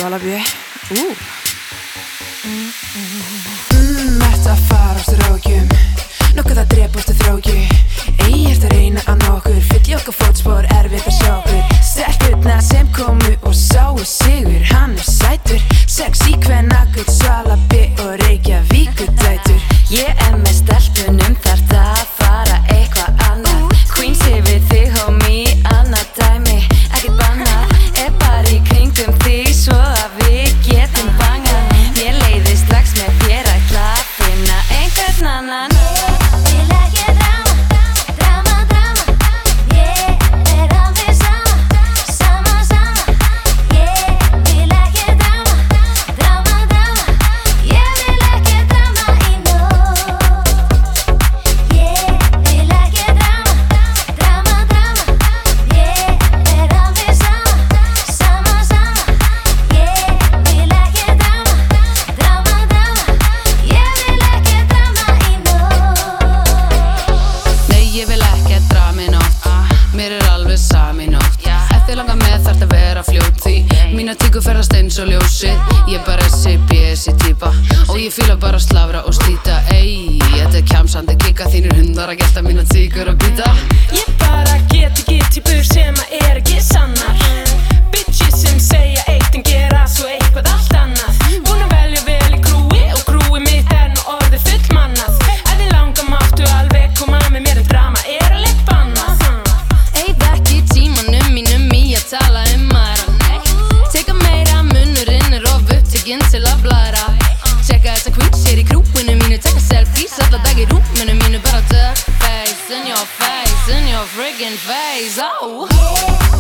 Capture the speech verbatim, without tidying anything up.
Wallaby Ú Mmm, ert að fara á strákjum Nokkuð að drepastu þráki Ei, ert að reyna að ná okkur Fyll okkar fótspor, erfitt að sjá okkur Stelpurnar sem komu og sáu sigur Hann er sætur, sexy kvennagull Wallaby og Reykjavíkudætur Ég er með stelpunum, þarft að fara eitthvað annað Queens yfir þig, homie, annað dæmi Ekkert bannað, er bara í kringum þig Svo að við getum bangað Mér leiðir strax með þér ætla að finna einhvern annan Mína tíku ferðast eins og ljósið Ég bara S B S-i típa Og ég fíla bara að slafra og slíta Ey, þetta er kjamsandi kika Þínir hundar að gelta mína tíkur og býta Ég bara get ekki típur sem að er ekki sannar Bitches sem segja eitt en gera svo eitthvað allt annað Búin að velja vel í krúi Og krúi mitt er nú orðið fullmannað Ef þið langar máttu alveg koma með mér En drama er alveg bannað Eyð ekki tímanum mínum í að tala um aðra Teka meira, munurinn er of upptekinn til að blæra Tjekka þessa queens hér í krúinu mínu Taka selfies alla dag í rúminu mínu Bara duck face, in your face, in your friggin' face, oh